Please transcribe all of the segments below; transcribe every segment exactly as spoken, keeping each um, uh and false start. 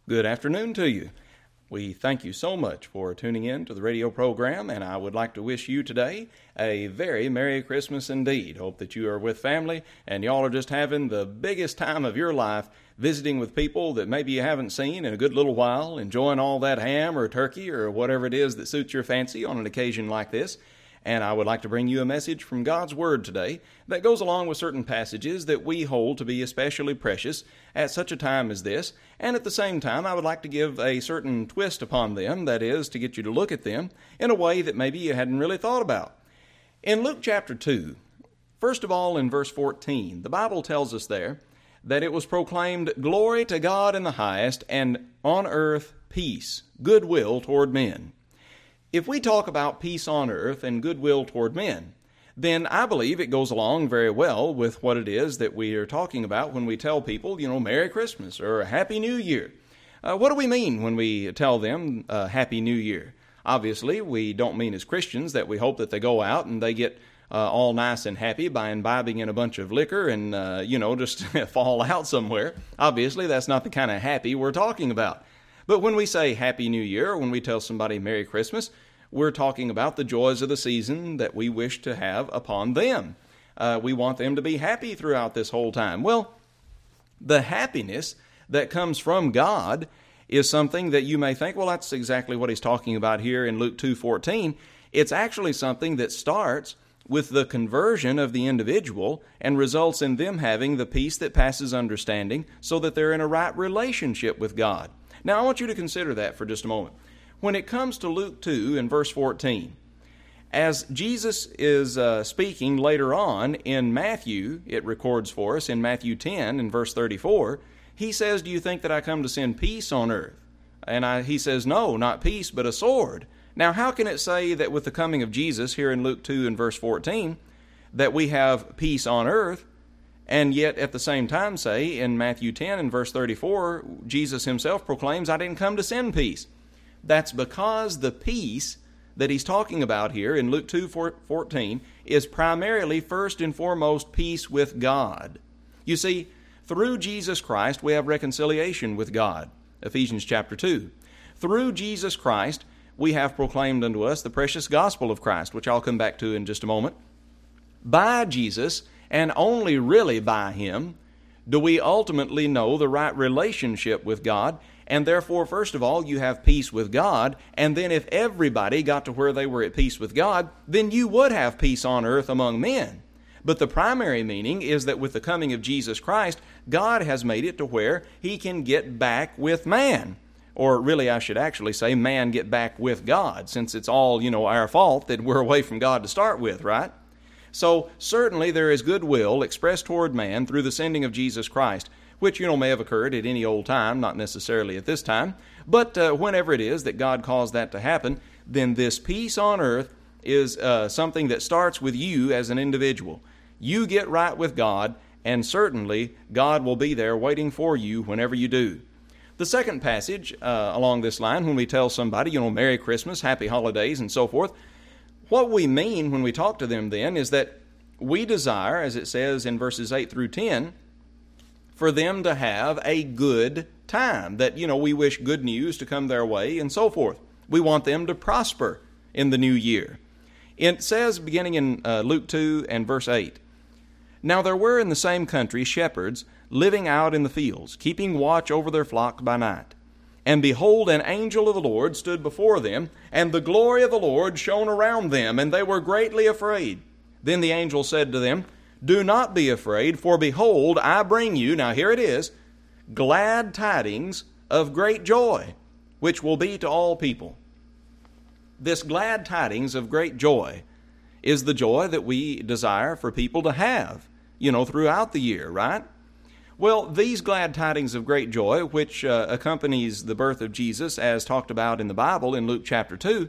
Good afternoon to you. We thank you so much for tuning in to the radio program, and I would like to wish you today a very Merry Christmas indeed. Hope that you are with family and y'all are just having the biggest time of your life, visiting with people that maybe you haven't seen in a good little while, enjoying all that ham or turkey or whatever it is that suits your fancy on an occasion like this. And I would like to bring you a message from God's Word today that goes along with certain passages that we hold to be especially precious at such a time as this. And at the same time, I would like to give a certain twist upon them, that is, to get you to look at them in a way that maybe you hadn't really thought about. In Luke chapter two, first of all in verse fourteen, the Bible tells us there that it was proclaimed, "Glory to God in the highest, and on earth peace, goodwill toward men." If we talk about peace on earth and goodwill toward men, then I believe it goes along very well with what it is that we are talking about when we tell people, you know, Merry Christmas or Happy New Year. Uh, what do we mean when we tell them uh, Happy New Year? Obviously, we don't mean as Christians that we hope that they go out and they get uh, all nice and happy by imbibing in a bunch of liquor and, uh, you know, just fall out somewhere. Obviously, that's not the kind of happy we're talking about. But when we say Happy New Year, or when we tell somebody Merry Christmas, we're talking about the joys of the season that we wish to have upon them. Uh, we want them to be happy throughout this whole time. Well, the happiness that comes from God is something that you may think, well, that's exactly what he's talking about here in Luke two fourteen. It's actually something that starts with the conversion of the individual and results in them having the peace that passes understanding so that they're in a right relationship with God. Now, I want you to consider that for just a moment. When it comes to Luke two and verse fourteen, as Jesus is uh, speaking later on in Matthew, it records for us in Matthew ten and verse thirty-four, he says, "Do you think that I come to send peace on earth?" And I, he says, "No, not peace, but a sword." Now, how can it say that with the coming of Jesus here in Luke two and verse fourteen, that we have peace on earth, and yet at the same time say in Matthew ten and verse thirty-four, Jesus himself proclaims, "I didn't come to send peace"? That's because the peace that he's talking about here in Luke two fourteen is primarily, first and foremost, peace with God. You see, through Jesus Christ we have reconciliation with God, Ephesians chapter two. Through Jesus Christ we have proclaimed unto us the precious gospel of Christ, which I'll come back to in just a moment. By Jesus, and only really by him, do we ultimately know the right relationship with God. And therefore, first of all, you have peace with God, and then if everybody got to where they were at peace with God, then you would have peace on earth among men. But the primary meaning is that with the coming of Jesus Christ, God has made it to where he can get back with man. Or really, I should actually say, man get back with God, since it's all, you know, our fault that we're away from God to start with, right? So certainly there is goodwill expressed toward man through the sending of Jesus Christ, which, you know, may have occurred at any old time, not necessarily at this time. But uh, whenever it is that God caused that to happen, then this peace on earth is uh, something that starts with you as an individual. You get right with God, and certainly God will be there waiting for you whenever you do. The second passage uh, along this line, when we tell somebody, you know, Merry Christmas, Happy Holidays, and so forth, what we mean when we talk to them then is that we desire, as it says in verses eight through ten, for them to have a good time, that, you know, we wish good news to come their way and so forth. We want them to prosper in the new year. It says, beginning in uh, Luke two and verse eight, "Now there were in the same country shepherds living out in the fields, keeping watch over their flock by night. And behold, an angel of the Lord stood before them, and the glory of the Lord shone around them, and they were greatly afraid. Then the angel said to them, 'Do not be afraid, for behold, I bring you,'" now here it is, "'glad tidings of great joy, which will be to all people.'" This glad tidings of great joy is the joy that we desire for people to have, you know, throughout the year, right? Well, these glad tidings of great joy, which uh, accompanies the birth of Jesus, as talked about in the Bible in Luke chapter two,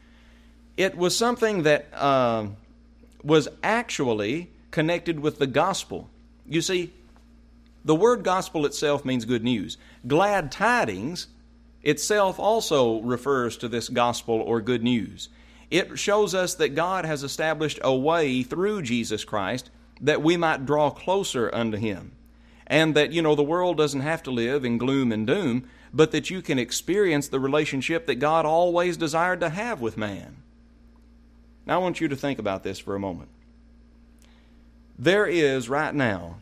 it was something that uh, was actually connected with the gospel. You see, the word gospel itself means good news. Glad tidings itself also refers to this gospel or good news. It shows us that God has established a way through Jesus Christ that we might draw closer unto him. and that, you know, the world doesn't have to live in gloom and doom, but that you can experience the relationship that God always desired to have with man. Now I want you to think about this for a moment. There is right now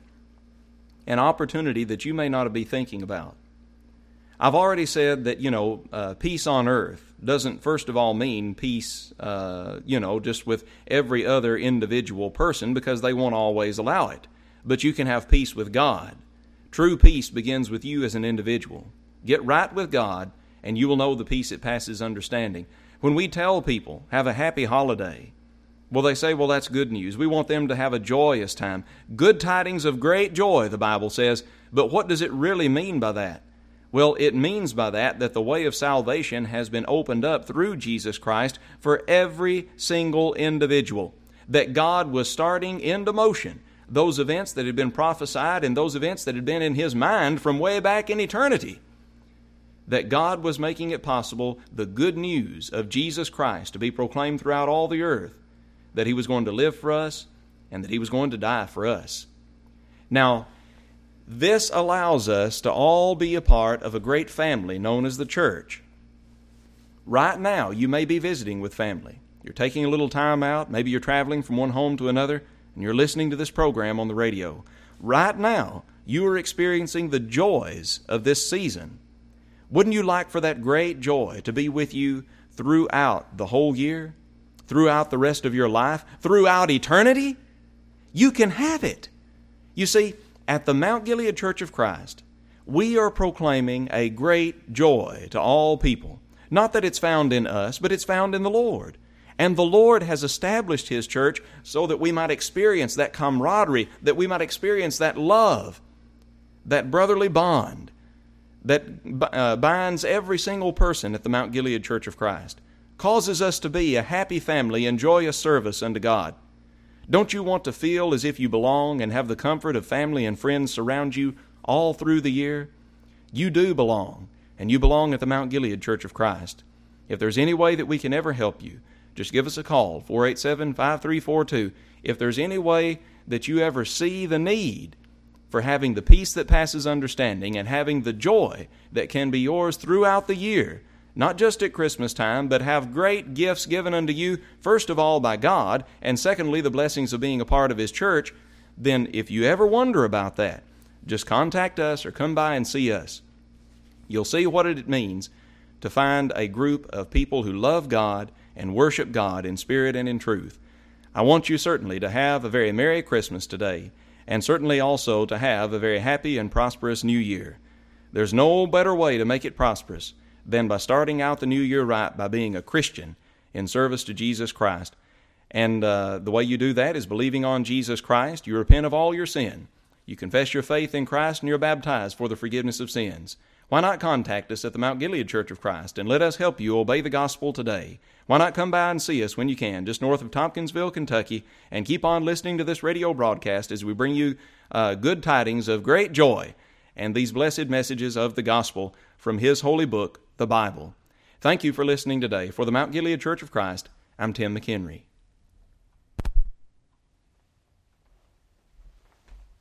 an opportunity that you may not be thinking about. I've already said that, you know, uh, peace on earth doesn't first of all mean peace, uh, you know, just with every other individual person, because they won't always allow it. But you can have peace with God. True peace begins with you as an individual. Get right with God, and you will know the peace that passes understanding. When we tell people, have a happy holiday, well, they say, well, that's good news. We want them to have a joyous time. Good tidings of great joy, the Bible says. But what does it really mean by that? Well, it means by that that the way of salvation has been opened up through Jesus Christ for every single individual. That God was starting into motion those events that had been prophesied and those events that had been in His mind from way back in eternity. That God was making it possible, the good news of Jesus Christ to be proclaimed throughout all the earth. That He was going to live for us and that He was going to die for us. Now, this allows us to all be a part of a great family known as the church. Right now, you may be visiting with family. You're taking a little time out. Maybe you're traveling from one home to another, and you're listening to this program on the radio. Right now, you are experiencing the joys of this season. Wouldn't you like for that great joy to be with you throughout the whole year? Throughout the rest of your life? Throughout eternity? You can have it. You see, at the Mount Gilead Church of Christ, we are proclaiming a great joy to all people. Not that it's found in us, but it's found in the Lord. And the Lord has established His church so that we might experience that camaraderie, that we might experience that love, that brotherly bond that uh, binds every single person at the Mount Gilead Church of Christ, causes us to be a happy family and joyous service unto God. Don't you want to feel as if you belong and have the comfort of family and friends surround you all through the year? You do belong, and you belong at the Mount Gilead Church of Christ. If there's any way that we can ever help you, just give us a call, four eight seven, five three four two. If there's any way that you ever see the need for having the peace that passes understanding and having the joy that can be yours throughout the year, not just at Christmas time, but have great gifts given unto you, first of all by God, and secondly, the blessings of being a part of His church, then if you ever wonder about that, just contact us or come by and see us. You'll see what it means to find a group of people who love God and worship God in spirit and in truth. I want you certainly to have a very Merry Christmas today, and certainly also to have a very happy and prosperous New Year. There's no better way to make it prosperous than by starting out the new year right by being a Christian in service to Jesus Christ. And uh, the way you do that is believing on Jesus Christ. You repent of all your sin. You confess your faith in Christ and you're baptized for the forgiveness of sins. Why not contact us at the Mount Gilead Church of Christ and let us help you obey the gospel today? Why not come by and see us when you can, just north of Tompkinsville, Kentucky, and keep on listening to this radio broadcast as we bring you uh, good tidings of great joy and these blessed messages of the gospel from His holy book, the Bible. Thank you for listening today. For the Mount Gilead Church of Christ, I'm Tim McHenry.